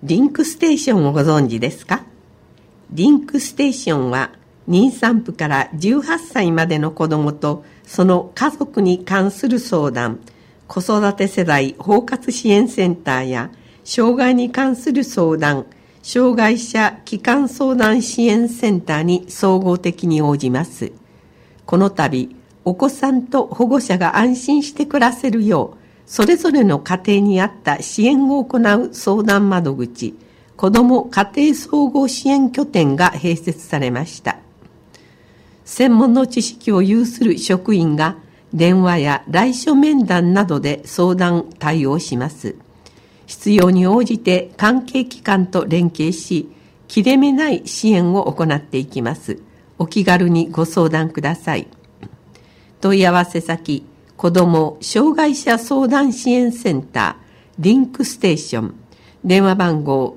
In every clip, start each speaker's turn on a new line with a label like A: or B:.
A: リンクステーションをご存知ですか？リンクステーションは妊産婦から18歳までの子どもとその家族に関する相談、子育て世代包括支援センターや障害に関する相談、障害者基幹相談支援センターに総合的に応じます。この度、お子さんと保護者が安心して暮らせるよう、それぞれの家庭に合った支援を行う相談窓口、子ども家庭総合支援拠点が併設されました。専門の知識を有する職員が電話や来所面談などで相談対応します。必要に応じて関係機関と連携し、切れ目ない支援を行っていきます。お気軽にご相談ください。問い合わせ先、子ども障害者相談支援センター、リンクステーション、電話番号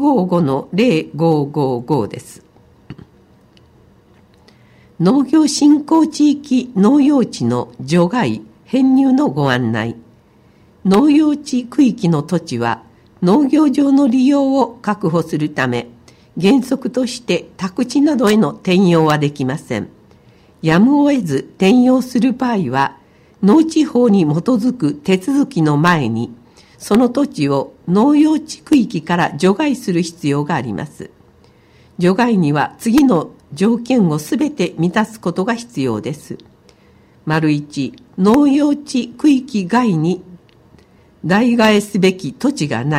A: 955-0555 です。農業振興地域農用地の除外・編入のご案内。農用地区域の土地は農業上の利用を確保するため、原則として宅地などへの転用はできません。やむを得ず転用する場合は、農地法に基づく手続きの前に、その土地を農用地区域から除外する必要があります。除外には次の条件をすべて満たすことが必要です。1、農用地区域外に代替えすべき土地がない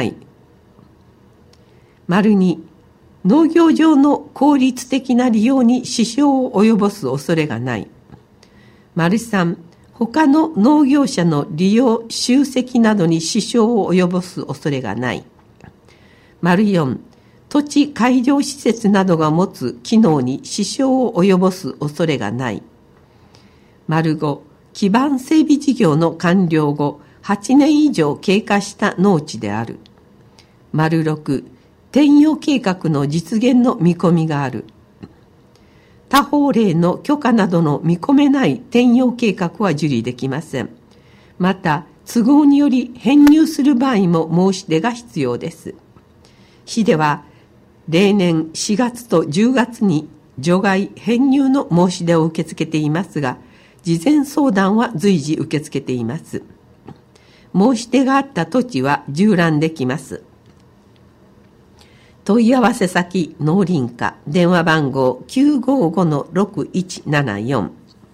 A: 。2、農業上の効率的な利用に支障を及ぼす恐れがない。3、他の農業者の利用集積などに支障を及ぼす恐れがない。4、土地改良施設などが持つ機能に支障を及ぼす恐れがない。5、基盤整備事業の完了後8年以上経過した農地である。6、転用計画の実現の見込みがある。他法令の許可などの見込めない転用計画は受理できません。また、都合により編入する場合も申し出が必要です。市では、例年4月と10月に除外・編入の申し出を受け付けていますが、事前相談は随時受け付けています。申し出があった土地は縦覧できます。問い合わせ先、農林課、電話番号 955-6174。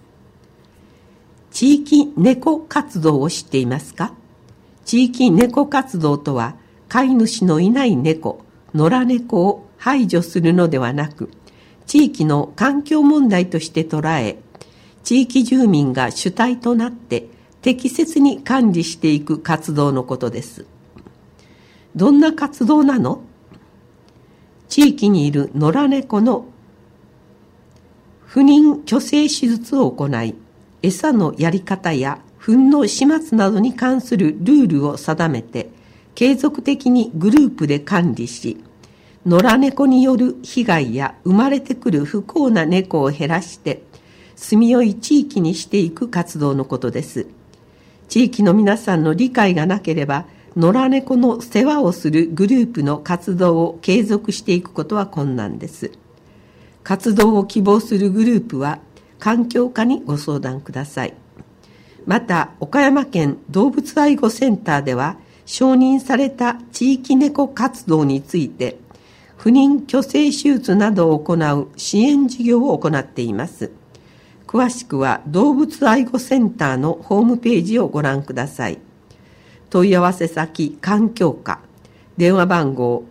A: 地域猫活動を知っていますか？地域猫活動とは、飼い主のいない猫、野良猫を排除するのではなく、地域の環境問題として捉え、地域住民が主体となって適切に管理していく活動のことです。どんな活動なの？地域にいる野良猫の不妊去勢手術を行い、餌のやり方や糞の始末などに関するルールを定めて、継続的にグループで管理し、野良猫による被害や生まれてくる不幸な猫を減らして、住みよい地域にしていく活動のことです。地域の皆さんの理解がなければ、野良猫の世話をするグループの活動を継続していくことは困難です。活動を希望するグループは環境課にご相談ください。また、岡山県動物愛護センターでは承認された地域猫活動について不妊去勢手術などを行う支援事業を行っています。詳しくは動物愛護センターのホームページをご覧ください。問い合わせ先、環境課、電話番号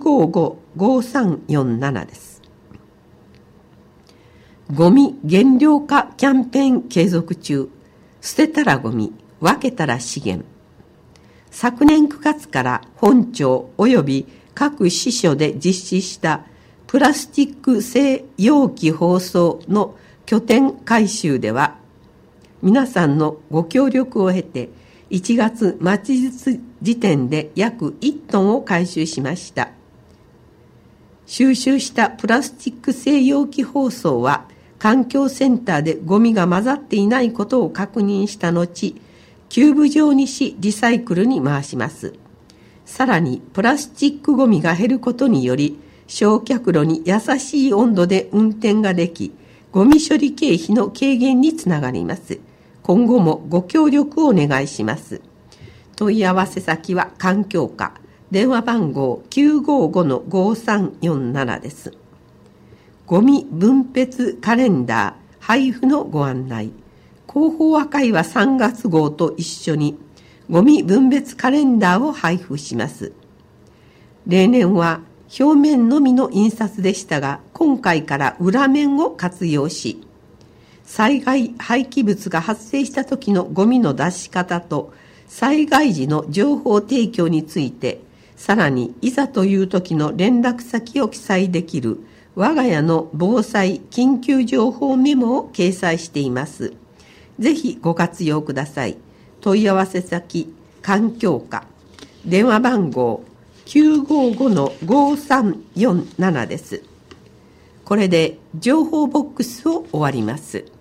A: 955-5347 です。ゴミ減量化キャンペーン継続中。捨てたらゴミ、分けたら資源。昨年9月から本庁及び各支所で実施したプラスチック製容器包装の拠点回収では、皆さんのご協力を経て、1月末時点で約1トンを回収しました。収集したプラスチック製容器包装は環境センターでゴミが混ざっていないことを確認した後、キューブ状にしリサイクルに回します。 さらにプラスチックごみが減ることにより、焼却炉に優しい温度で運転ができ、ゴミ処理経費の軽減につながります。今後もご協力をお願いします。問い合わせ先は環境課、電話番号 955-5347 です。ゴミ分別カレンダー配布のご案内。広報赤いは3月号と一緒にゴミ分別カレンダーを配布します。例年は表面のみの印刷でしたが、今回から裏面を活用し、災害廃棄物が発生した時のゴミの出し方と災害時の情報提供について、さらにいざという時の連絡先を記載できる我が家の防災緊急情報メモを掲載しています。ぜひご活用ください。問い合わせ先環境課、電話番号 955-5347 です。これで情報ボックスを終わります。